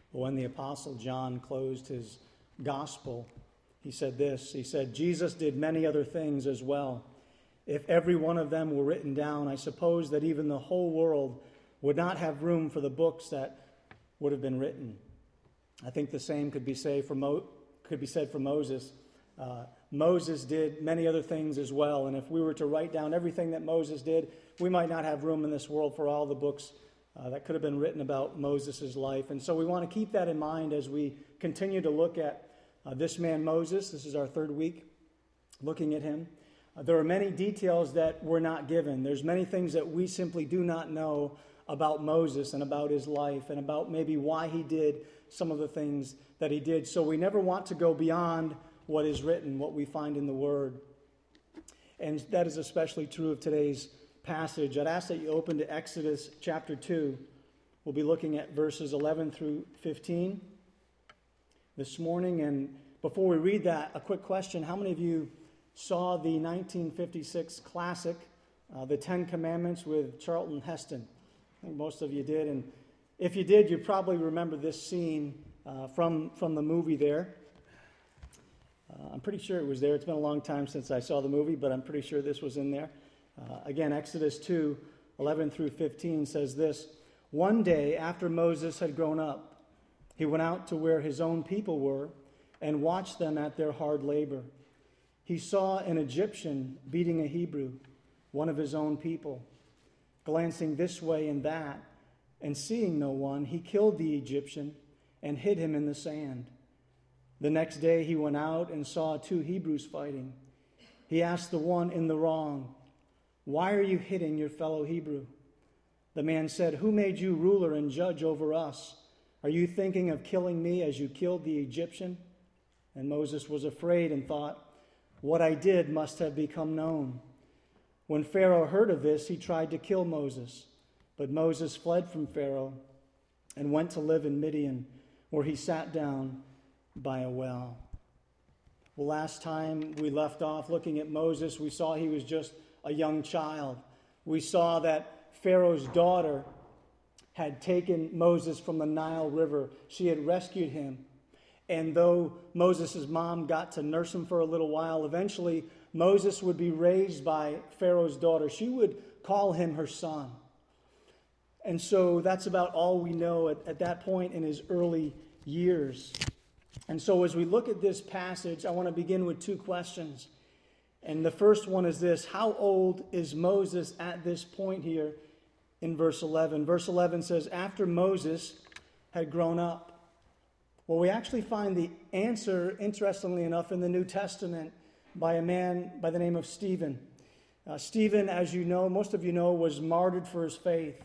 When the Apostle John closed his gospel, he said this. He said, Jesus did many other things as well. If every one of them were written down, I suppose that even the whole world would not have room for the books that would have been written. I think the same could be said for Moses. Moses did many other things as well, and if we were to write down everything that Moses did, we might not have room in this world for all the books that could have been written about Moses' life. And so we want to keep that in mind as we continue to look at this man Moses. This is our third week looking at him. There are many details that were not given. There's many things that we simply do not know about Moses and about his life and about maybe why he did some of the things that he did. So we never want to go beyond what is written, what we find in the Word. And that is especially true of today's passage. I'd ask that you open to Exodus chapter 2. We'll be looking at verses 11 through 15 this morning. And before we read that, a quick question. How many of you saw the 1956 classic, The Ten Commandments with Charlton Heston? I think most of you did. And if you did, you probably remember this scene from the movie there. I'm pretty sure it was there. It's been a long time since I saw the movie, but I'm pretty sure this was in there. Again, Exodus 2, 11 through 15 says this. One day after Moses had grown up, he went out to where his own people were and watched them at their hard labor. He saw an Egyptian beating a Hebrew, one of his own people. Glancing this way and that, and seeing no one, he killed the Egyptian and hid him in the sand. The next day he went out and saw two Hebrews fighting. He asked the one in the wrong, "Why are you hitting your fellow Hebrew?" The man said, "Who made you ruler and judge over us? Are you thinking of killing me as you killed the Egyptian?" And Moses was afraid and thought, "What I did must have become known." When Pharaoh heard of this, he tried to kill Moses. But Moses fled from Pharaoh and went to live in Midian, where he sat down by a well. Well, last time we left off looking at Moses, we saw he was just a young child. We saw that Pharaoh's daughter had taken Moses from the Nile River. She had rescued him. And though Moses' mom got to nurse him for a little while, eventually Moses would be raised by Pharaoh's daughter. She would call him her son. And so that's about all we know at that point in his early years. And so as we look at this passage, I want to begin with two questions. And the first one is this: how old is Moses at this point here in verse 11? Verse 11 says, after Moses had grown up. Well, we actually find the answer, interestingly enough, in the New Testament by a man by the name of Stephen. Stephen, as you know, most of you know, was martyred for his faith.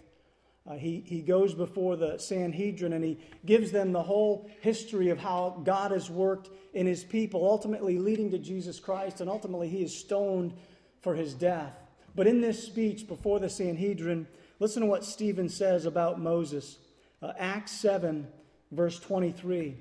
He goes before the Sanhedrin and he gives them the whole history of how God has worked in his people, ultimately leading to Jesus Christ, and ultimately he is stoned for his death. But in this speech before the Sanhedrin, listen to what Stephen says about Moses. Acts 7, verse 23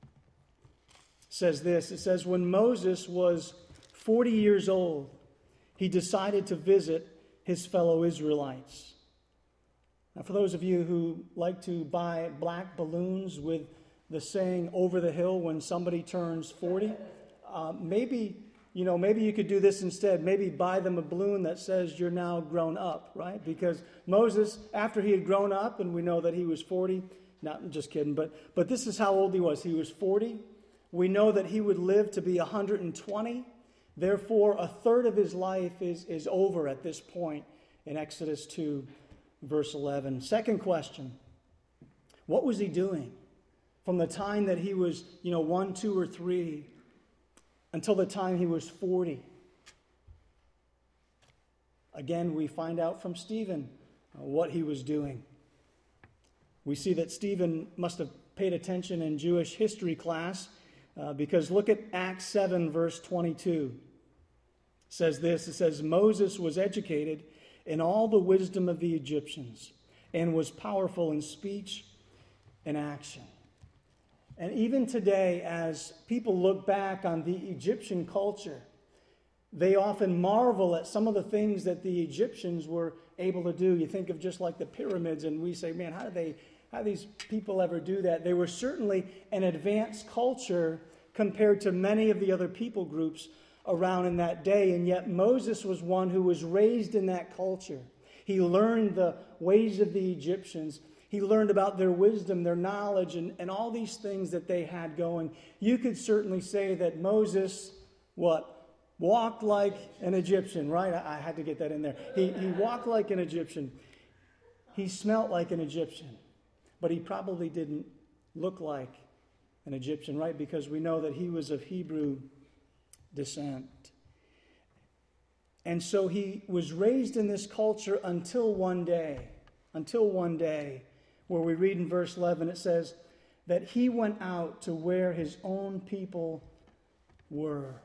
says this. It says, when Moses was 40 years old, he decided to visit his fellow Israelites. Now, for those of you who like to buy black balloons with the saying "over the hill" when somebody turns 40, maybe you could do this instead. Maybe buy them a balloon that says "you're now grown up," right? Because Moses, after he had grown up, and we know that he was 40. Not just kidding, but this is how old he was. He was 40. We know that he would live to be 120. Therefore, a third of his life is over at this point in Exodus 2. Verse 11. Second question. What was he doing from the time that he was, 1, 2, or 3 until the time he was 40? Again, we find out from Stephen what he was doing. We see that Stephen must have paid attention in Jewish history class because look at Acts 7, verse 22. It says this. It says, Moses was educated in all the wisdom of the Egyptians, and was powerful in speech and action. And even today, as people look back on the Egyptian culture, they often marvel at some of the things that the Egyptians were able to do. You think of just like the pyramids, and we say, man, how did How do these people ever do that? They were certainly an advanced culture compared to many of the other people groups around in that day, and yet Moses was one who was raised in that culture. He learned the ways of the Egyptians. He learned about their wisdom, their knowledge, and all these things that they had going. You could certainly say that Moses, walked like an Egyptian, right? I had to get that in there. He walked like an Egyptian. He smelt like an Egyptian. But he probably didn't look like an Egyptian, right? Because we know that he was of Hebrew descent. And so he was raised in this culture until one day, where we read in verse 11, it says that he went out to where his own people were.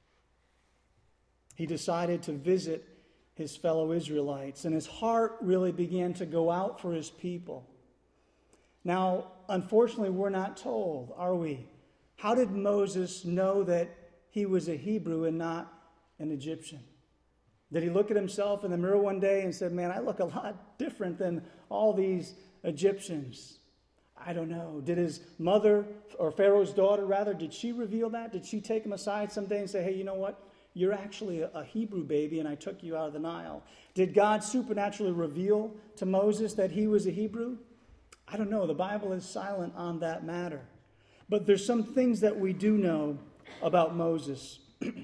He decided to visit his fellow Israelites, and his heart really began to go out for his people. Now, unfortunately, we're not told, are we? How did Moses know that he was a Hebrew and not an Egyptian? Did he look at himself in the mirror one day and said, man, I look a lot different than all these Egyptians? I don't know. Did his mother, or Pharaoh's daughter rather, did she reveal that? Did she take him aside someday and say, hey, you know what? You're actually a Hebrew baby and I took you out of the Nile. Did God supernaturally reveal to Moses that he was a Hebrew? I don't know. The Bible is silent on that matter. But there's some things that we do know about Moses.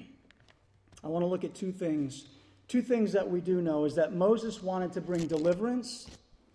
I want to look at two things. Two things that we do know is that Moses wanted to bring deliverance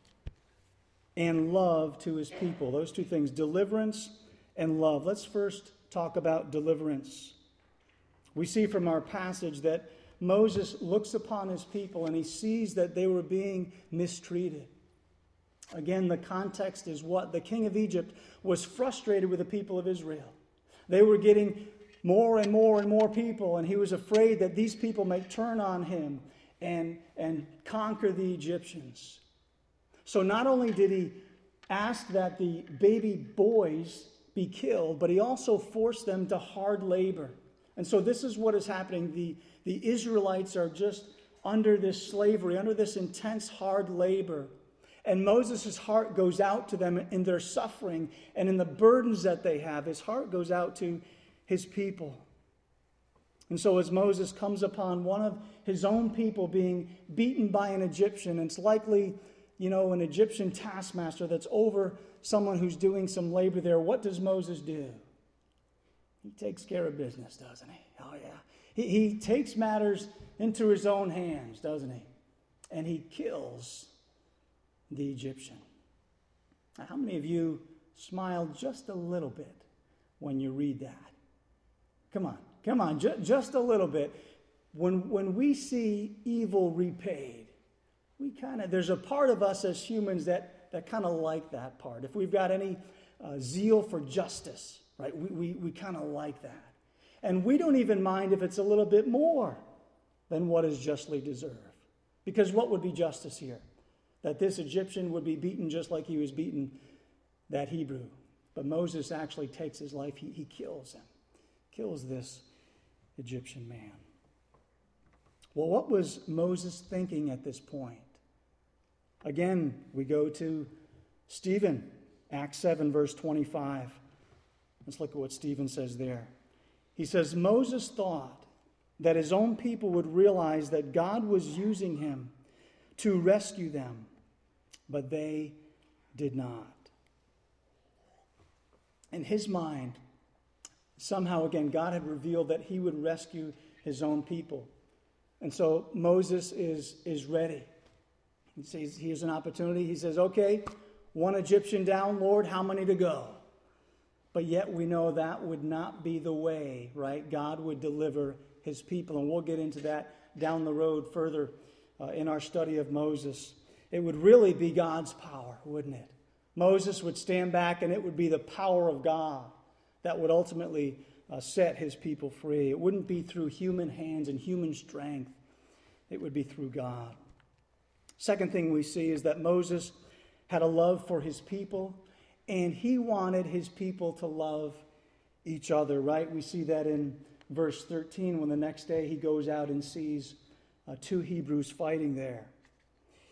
and love to his people. Those two things, deliverance and love. Let's first talk about deliverance. We see from our passage that Moses looks upon his people and he sees that they were being mistreated. Again, the context is what? The king of Egypt was frustrated with the people of Israel. They were getting more and more and more people, and he was afraid that these people might turn on him and conquer the Egyptians. So not only did he ask that the baby boys be killed, but he also forced them to hard labor. And so this is what is happening. The Israelites are just under this slavery, under this intense hard labor. And Moses' heart goes out to them in their suffering and in the burdens that they have. His heart goes out to his people. And so as Moses comes upon one of his own people being beaten by an Egyptian, and it's likely, an Egyptian taskmaster that's over someone who's doing some labor there, what does Moses do? He takes care of business, doesn't he? Oh, yeah. He takes matters into his own hands, doesn't he? And he kills the Egyptian. Now, how many of you smiled just a little bit when you read that? Come on, just a little bit. When we see evil repaid, there's a part of us as humans that kind of like that part. If we've got any zeal for justice, right, we kind of like that. And we don't even mind if it's a little bit more than what is justly deserved. Because what would be justice here? That this Egyptian would be beaten just like he was beaten that Hebrew. But Moses actually takes his life. He kills him. Kills this Egyptian man. Well, what was Moses thinking at this point? Again, we go to Stephen, Acts 7, verse 25. Let's look at what Stephen says there. He says, Moses thought that his own people would realize that God was using him to rescue them, but they did not. In his mind, somehow again, God had revealed that he would rescue his own people. And so Moses is ready. He says, here's an opportunity. He says, okay, one Egyptian down, Lord, how many to go? But yet we know that would not be the way, right? God would deliver his people. And we'll get into that down the road further in our study of Moses. It would really be God's power, wouldn't it? Moses would stand back and it would be the power of God that would ultimately set his people free. It wouldn't be through human hands and human strength. It would be through God. Second thing we see is that Moses had a love for his people, and he wanted his people to love each other, right? We see that in verse 13 when the next day he goes out and sees two Hebrews fighting there.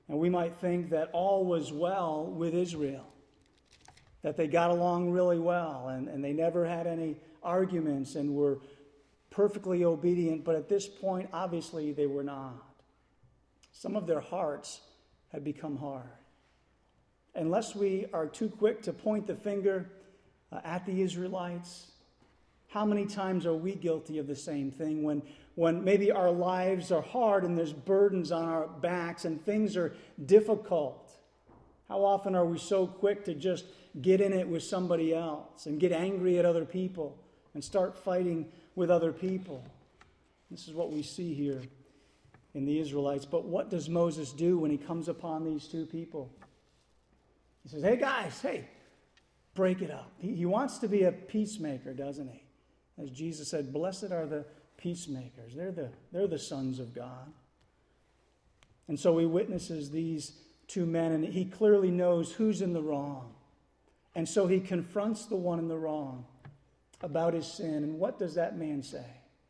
And we might think that all was well with Israel, that they got along really well and they never had any arguments and were perfectly obedient. But at this point, obviously, they were not. Some of their hearts had become hard. Unless we are too quick to point the finger at the Israelites, how many times are we guilty of the same thing when maybe our lives are hard and there's burdens on our backs and things are difficult? How often are we so quick to just get in it with somebody else and get angry at other people and start fighting with other people? This is what we see here in the Israelites. But what does Moses do when he comes upon these two people? He says, hey guys, break it up. He wants to be a peacemaker, doesn't he? As Jesus said, blessed are the peacemakers. They're the sons of God. And so he witnesses these two men, and he clearly knows who's in the wrong. And so he confronts the one in the wrong about his sin. And what does that man say?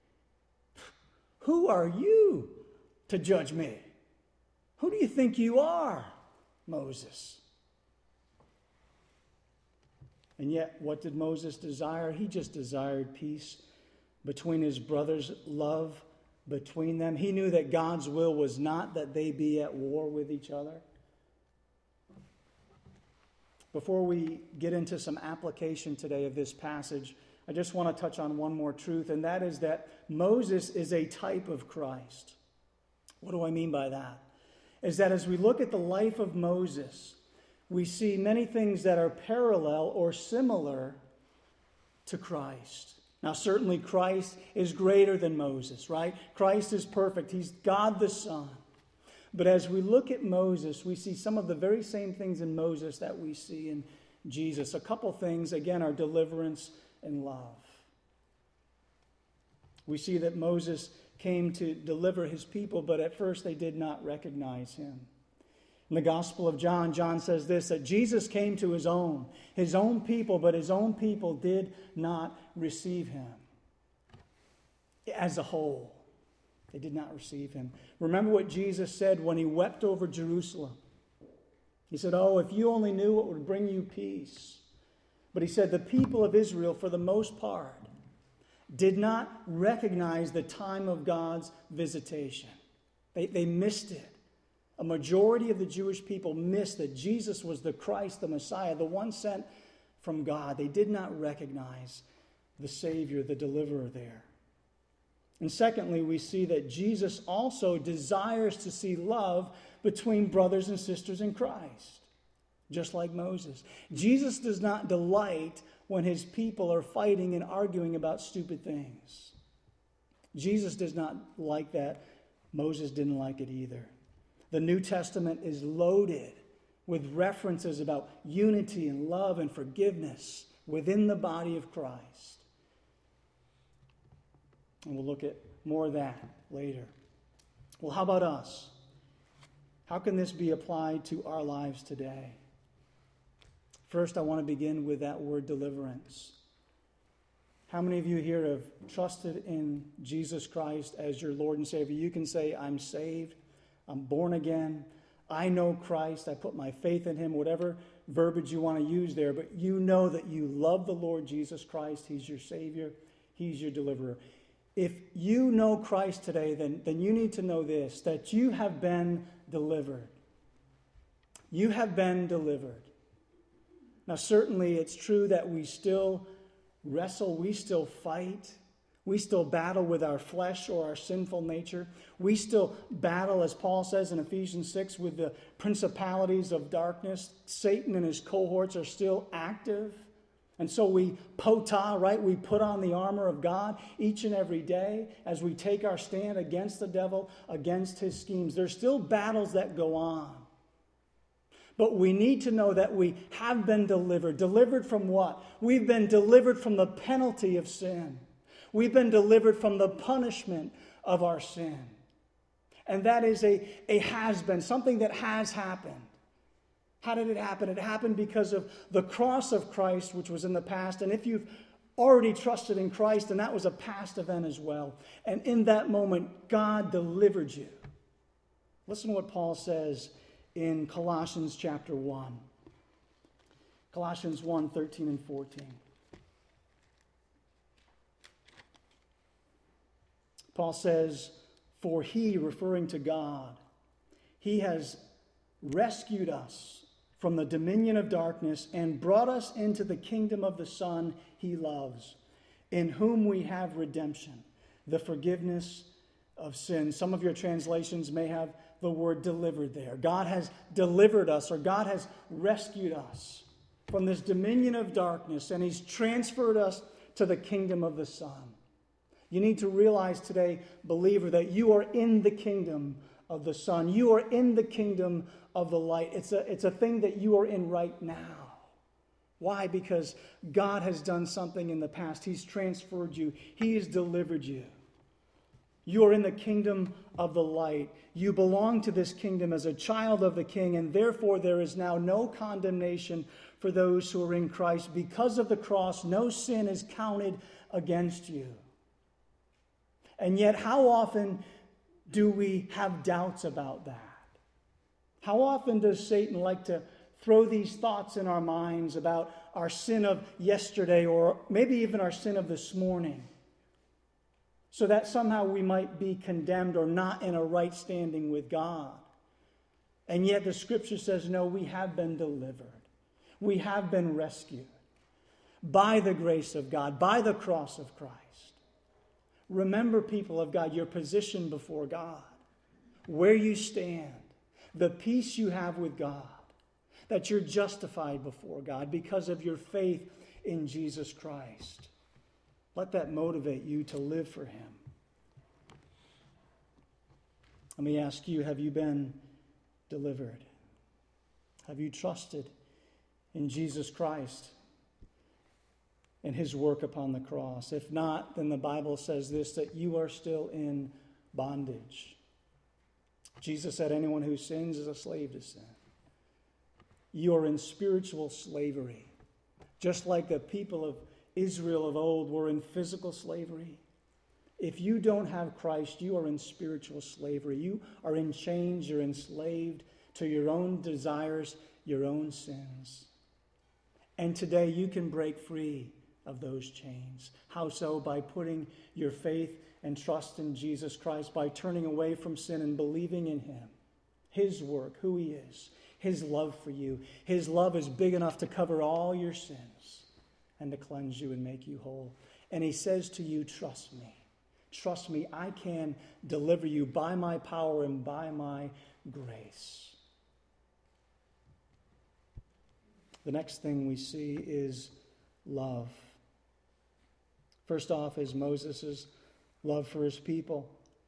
Who are you to judge me? Who do you think you are, Moses? And yet, what did Moses desire? He just desired peace between his brothers, love between them. He knew that God's will was not that they be at war with each other. Before we get into some application today of this passage, I just want to touch on one more truth, and that is that Moses is a type of Christ. What do I mean by that? Is that as we look at the life of Moses, we see many things that are parallel or similar to Christ. Now, certainly Christ is greater than Moses, right? Christ is perfect. He's God the Son. But as we look at Moses, we see some of the very same things in Moses that we see in Jesus. A couple things, again, are deliverance and love. We see that Moses came to deliver his people, but at first they did not recognize him. In the Gospel of John, John says this, that Jesus came to his own people, but his own people did not receive him. As a whole, they did not receive him. Remember what Jesus said when he wept over Jerusalem. He said, oh, if you only knew what would bring you peace. But he said the people of Israel, for the most part, did not recognize the time of God's visitation. They missed it. A majority of the Jewish people missed that Jesus was the Christ, the Messiah, the one sent from God. They did not recognize the Savior, the deliverer there. And secondly, we see that Jesus also desires to see love between brothers and sisters in Christ, just like Moses. Jesus does not delight when his people are fighting and arguing about stupid things. Jesus does not like that. Moses didn't like it either. The New Testament is loaded with references about unity and love and forgiveness within the body of Christ. And we'll look at more of that later. Well, how about us? How can this be applied to our lives today? First, I want to begin with that word deliverance. How many of you here have trusted in Jesus Christ as your Lord and Savior? You can say, I'm saved. I'm born again. I know Christ. I put my faith in him, whatever verbiage you want to use there. But you know that you love the Lord Jesus Christ. He's your Savior. He's your deliverer. If you know Christ today, then you need to know this, that you have been delivered. You have been delivered. Now, certainly it's true that we still wrestle. We still fight. We still battle with our flesh or our sinful nature. We still battle, as Paul says in Ephesians 6, with the principalities of darkness. Satan and his cohorts are still active. And so we potah, right? We put on the armor of God each and every day as we take our stand against the devil, against his schemes. There's still battles that go on. But we need to know that we have been delivered. Delivered from what? We've been delivered from the penalty of sin. We've been delivered from the punishment of our sin. And that is a has-been, something that has happened. How did it happen? It happened because of the cross of Christ, which was in the past. And if you've already trusted in Christ, then that was a past event as well. And in that moment, God delivered you. Listen to what Paul says in Colossians chapter 1. Colossians 1, 13 and 14. Paul says, "For he," referring to God, "he has rescued us from the dominion of darkness and brought us into the kingdom of the Son he loves, in whom we have redemption, the forgiveness of sins." Some of your translations may have the word delivered there. God has delivered us, or God has rescued us from this dominion of darkness, and he's transferred us to the kingdom of the Son. You need to realize today, believer, that you are in the kingdom of the Son. You are in the kingdom of the light. It's a thing that you are in right now. Why? Because God has done something in the past. He's transferred you. He has delivered you. You are in the kingdom of the light. You belong to this kingdom as a child of the King, and therefore there is now no condemnation for those who are in Christ. Because of the cross, no sin is counted against you. And yet, how often do we have doubts about that? How often does Satan like to throw these thoughts in our minds about our sin of yesterday, or maybe even our sin of this morning, so that somehow we might be condemned or not in a right standing with God? And yet the Scripture says, no, we have been delivered. We have been rescued by the grace of God, by the cross of Christ. Remember, people of God, your position before God, where you stand, the peace you have with God, that you're justified before God because of your faith in Jesus Christ. Let that motivate you to live for him. Let me ask you, have you been delivered? Have you trusted in Jesus Christ and his work upon the cross? If not, then the Bible says this, that you are still in bondage. Jesus said, anyone who sins is a slave to sin. You are in spiritual slavery, just like the people of Israel of old were in physical slavery. If you don't have Christ, you are in spiritual slavery. You are in chains. You're enslaved to your own desires, your own sins. And today you can break free of those chains. How so? By putting your faith and trust in Jesus Christ, by turning away from sin and believing in him, his work, who he is, his love for you. His love is big enough to cover all your sins and to cleanse you and make you whole. And he says to you, trust me. Trust me, I can deliver you by my power and by my grace. The next thing we see is love. First off is Moses' love for his people.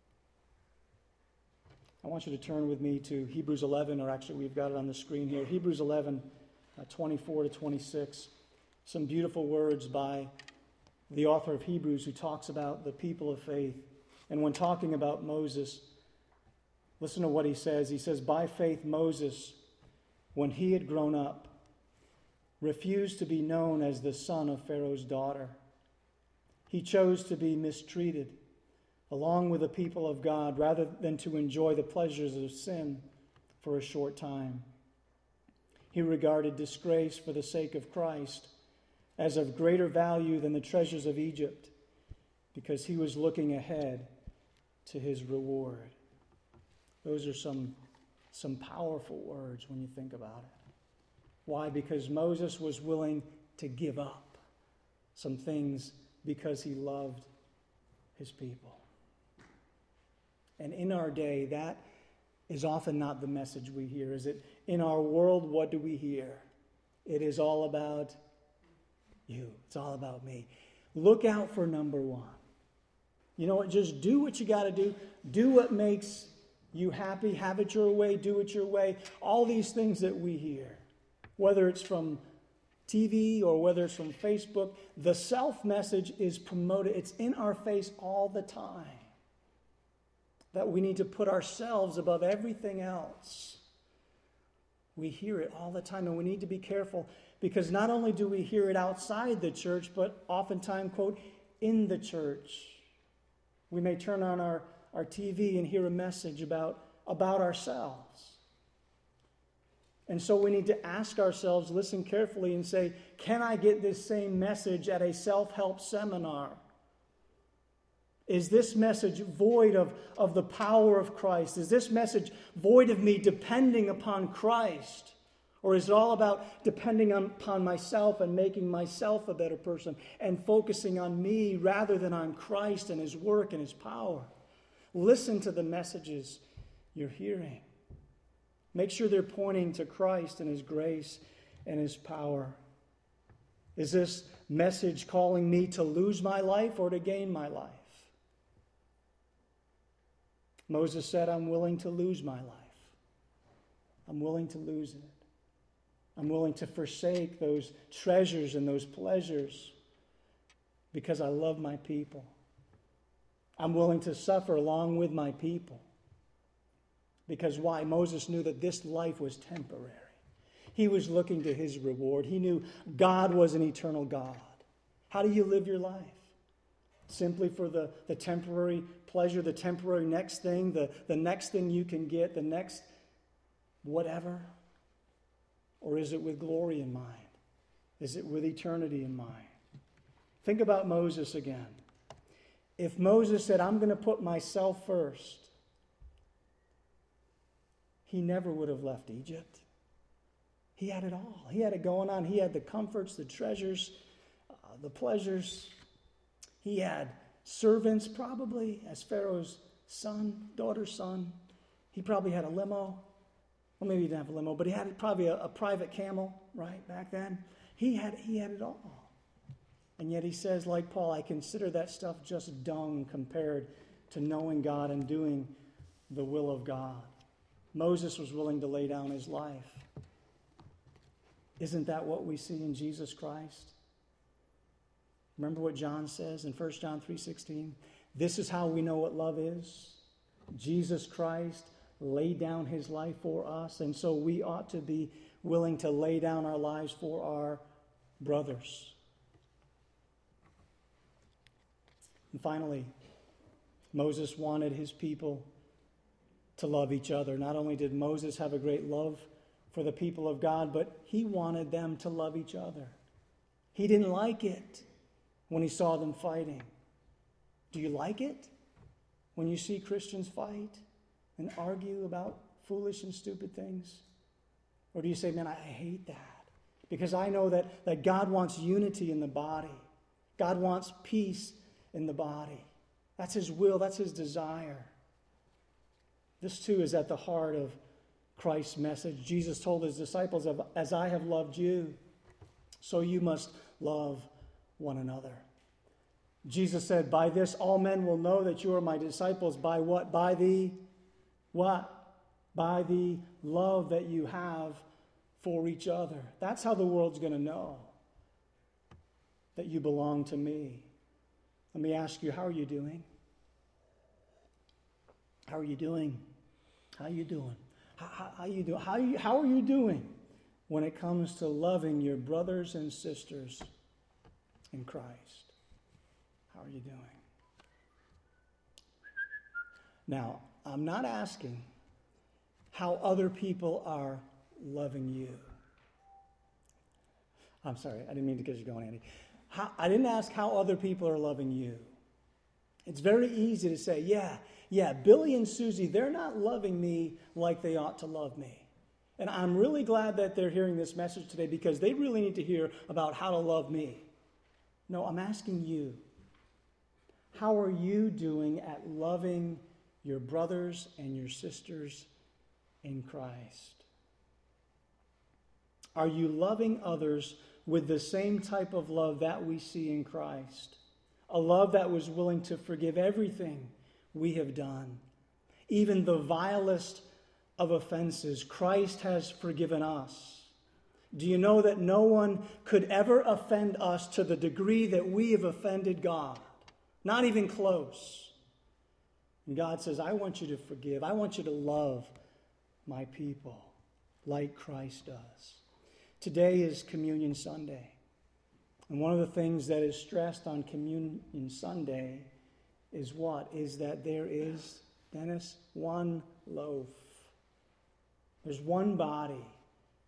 I want you to turn with me to Hebrews 11, or actually we've got it on the screen here. Hebrews 11, 24 to 26. Some beautiful words by the author of Hebrews who talks about the people of faith. And when talking about Moses, listen to what he says. He says, by faith Moses, when he had grown up, refused to be known as the son of Pharaoh's daughter. He chose to be mistreated along with the people of God rather than to enjoy the pleasures of sin for a short time. He regarded disgrace for the sake of Christ as of greater value than the treasures of Egypt, because he was looking ahead to his reward. Those are some powerful words when you think about it. Why? Because Moses was willing to give up some things because he loved his people. And in our day, that is often not the message we hear, is it? In our world, what do we hear? It is all about you. It's all about me. Look out for number one. You know what? Just do what you got to do. Do what makes you happy. Have it your way. Do it your way. All these things that we hear, whether it's from TV or whether it's from Facebook, the self message is promoted. It's in our face all the time. That we need to put ourselves above everything else. We hear it all the time, and we need to be careful, because not only do we hear it outside the church, but oftentimes, quote, in the church. We may turn on our TV and hear a message about ourselves. And so we need to ask ourselves, listen carefully, and say, can I get this same message at a self-help seminar? Is this message void of the power of Christ? Is this message void of me depending upon Christ? Or is it all about depending upon myself and making myself a better person and focusing on me rather than on Christ and His work and His power? Listen to the messages you're hearing. Make sure they're pointing to Christ and His grace and His power. Is this message calling me to lose my life or to gain my life? Moses said, I'm willing to lose my life. I'm willing to lose it. I'm willing to forsake those treasures and those pleasures because I love my people. I'm willing to suffer along with my people. Because why? Moses knew that this life was temporary. He was looking to his reward. He knew God was an eternal God. How do you live your life? Simply for the temporary pleasure, the temporary next thing, the next thing you can get, the next whatever? Or is it with glory in mind? Is it with eternity in mind? Think about Moses again. If Moses said, I'm going to put myself first, he never would have left Egypt. He had it all. He had it going on. He had the comforts, the treasures, the pleasures. He had servants probably as Pharaoh's daughter's son. He probably had a limo. Well, maybe he didn't have a limo, but he had probably a private camel, right, back then. He had it all. And yet he says, like Paul, I consider that stuff just dung compared to knowing God and doing the will of God. Moses was willing to lay down his life. Isn't that what we see in Jesus Christ? Remember what John says in 1 John 3:16? This is how we know what love is. Jesus Christ laid down his life for us, and so we ought to be willing to lay down our lives for our brothers. And finally, Moses wanted his people to love each other. Not only did Moses have a great love for the people of God, but he wanted them to love each other. He didn't like it when he saw them fighting. Do you like it when you see Christians fight and argue about foolish and stupid things? Or do you say, man, I hate that? Because I know that God wants unity in the body. God wants peace in the body. That's his will. That's his desire. This too is at the heart of Christ's message. Jesus told his disciples, as I have loved you, so you must love one another. Jesus said, by this all men will know that you are my disciples. By what? By the what? By the love that you have for each other. That's how the world's going to know that you belong to me. Let me ask you, how are you doing? How are you doing? How are you doing? How are you doing? How are you doing when it comes to loving your brothers and sisters in Christ? How are you doing? Now, I'm not asking how other people are loving you. I'm sorry, I didn't mean to get you going, Andy. I didn't ask how other people are loving you. It's very easy to say, yeah, Billy and Susie, they're not loving me like they ought to love me. And I'm really glad that they're hearing this message today because they really need to hear about how to love me. No, I'm asking you, how are you doing at loving your brothers and your sisters in Christ? Are you loving others with the same type of love that we see in Christ? A love that was willing to forgive everything we have done. Even the vilest of offenses, Christ has forgiven us. Do you know that no one could ever offend us to the degree that we have offended God? Not even close. And God says, I want you to forgive. I want you to love my people like Christ does. Today is Communion Sunday. And one of the things that is stressed on Communion Sunday is what? Is that there is, Dennis, one loaf. There's one body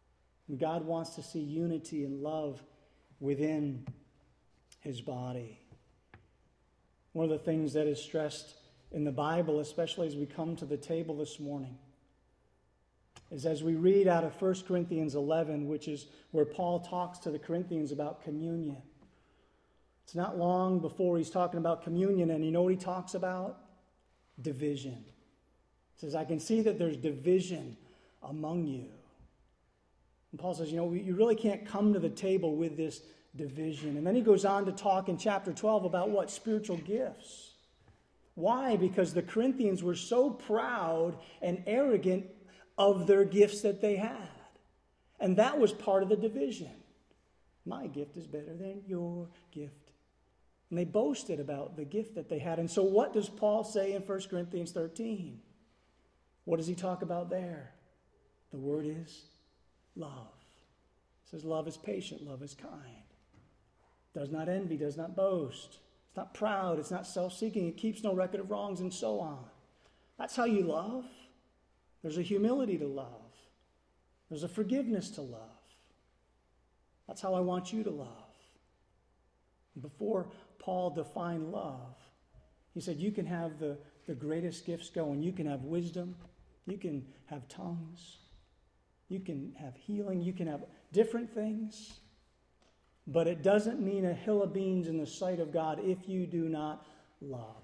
And God wants to see unity and love within his body. One of the things that is stressed in the Bible, especially as we come to the table this morning, is as we read out of 1 Corinthians 11, which is where Paul talks to the Corinthians about communion. It's not long before he's talking about communion, and you know what he talks about? Division. He says, I can see that there's division among you. And Paul says, you really can't come to the table with this division. And then he goes on to talk in chapter 12 about what? Spiritual gifts. Why? Because the Corinthians were so proud and arrogant of their gifts that they had. And that was part of the division. My gift is better than your gift. And they boasted about the gift that they had. And so what does Paul say in 1 Corinthians 13? What does he talk about there? The word is love. It says love is patient, love is kind. Does not envy, does not boast. It's not proud, it's not self-seeking, it keeps no record of wrongs, and so on. That's how you love. There's a humility to love. There's a forgiveness to love. That's how I want you to love. Before Paul defined love, he said you can have the greatest gifts going. You can have wisdom. You can have tongues. You can have healing. You can have different things. But it doesn't mean a hill of beans in the sight of God if you do not love.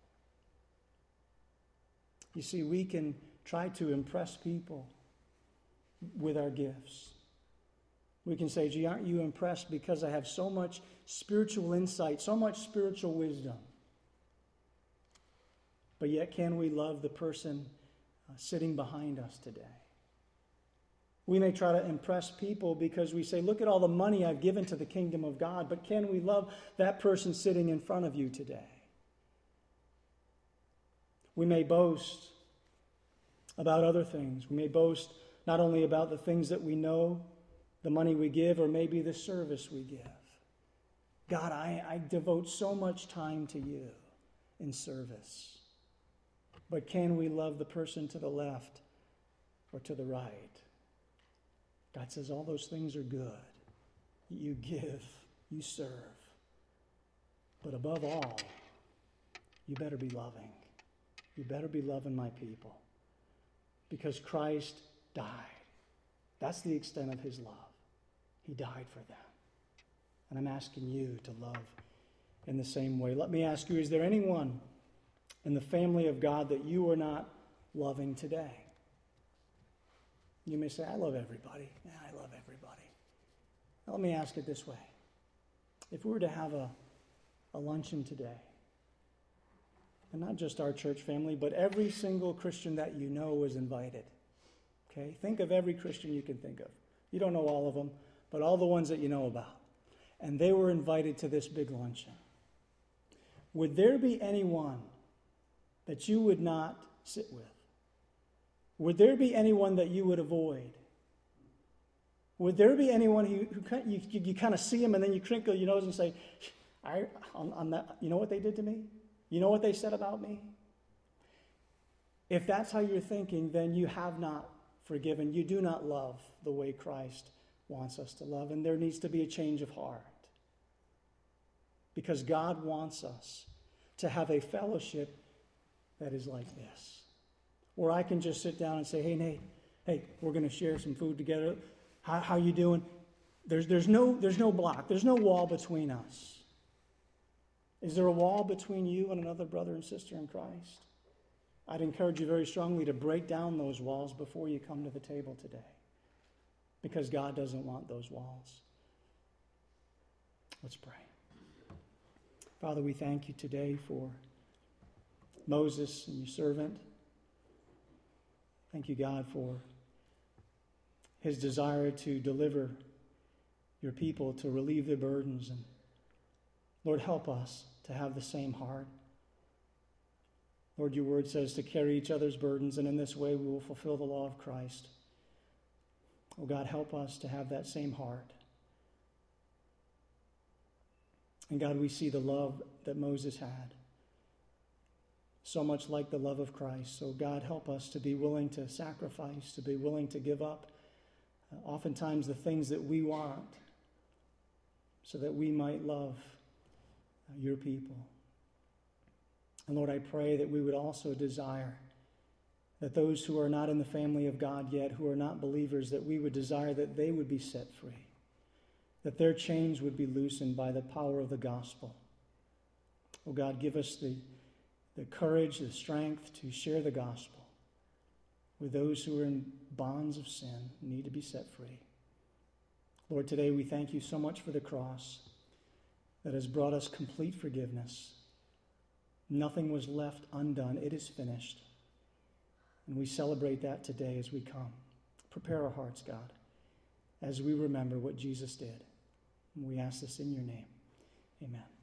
You see, we can try to impress people with our gifts. We can say, gee, aren't you impressed because I have so much spiritual insight, so much spiritual wisdom? But yet, can we love the person sitting behind us today? We may try to impress people because we say, look at all the money I've given to the kingdom of God, but can we love that person sitting in front of you today? We may boast about other things. We may boast not only about the things that we know, the money we give, or maybe the service we give. God, I devote so much time to you in service. But can we love the person to the left or to the right? God says all those things are good. You give, you serve. But above all, you better be loving. You better be loving my people. Because Christ died. That's the extent of his love. He died for them. And I'm asking you to love in the same way. Let me ask you, is there anyone in the family of God that you are not loving today? You may say, I love everybody. Yeah, I love everybody. Now, let me ask it this way. If we were to have a luncheon today, and not just our church family, but every single Christian that you know was invited. Okay? Think of every Christian you can think of. You don't know all of them, but all the ones that you know about. And they were invited to this big luncheon. Would there be anyone that you would not sit with? Would there be anyone that you would avoid? Would there be anyone who you kind of see him and then you crinkle your nose and say, on that, you know what they did to me? You know what they said about me? If that's how you're thinking, then you have not forgiven. You do not love the way Christ wants us to love. And there needs to be a change of heart. Because God wants us to have a fellowship that is like this. Where I can just sit down and say, hey, Nate, hey, we're going to share some food together. How you doing? There's no block. There's no wall between us. Is there a wall between you and another brother and sister in Christ? I'd encourage you very strongly to break down those walls before you come to the table today. Because God doesn't want those walls. Let's pray. Father, we thank you today for Moses and your servant. Thank you, God, for his desire to deliver your people, to relieve their burdens. And Lord, help us to have the same heart. Lord, your word says to carry each other's burdens, and in this way we will fulfill the law of Christ. Oh God, help us to have that same heart. And God, we see the love that Moses had. So much like the love of Christ. So God, help us to be willing to sacrifice, to be willing to give up oftentimes the things that we want, so that we might love your people. And Lord, I pray that we would also desire that those who are not in the family of God yet, who are not believers, that we would desire that they would be set free, that their chains would be loosened by the power of the gospel. Oh God, give us the courage, the strength to share the gospel with those who are in bonds of sin, need to be set free. Lord, today we thank you so much for the cross that has brought us complete forgiveness. Nothing was left undone. It is finished. And we celebrate that today as we come. Prepare our hearts, God, as we remember what Jesus did. And we ask this in your name. Amen.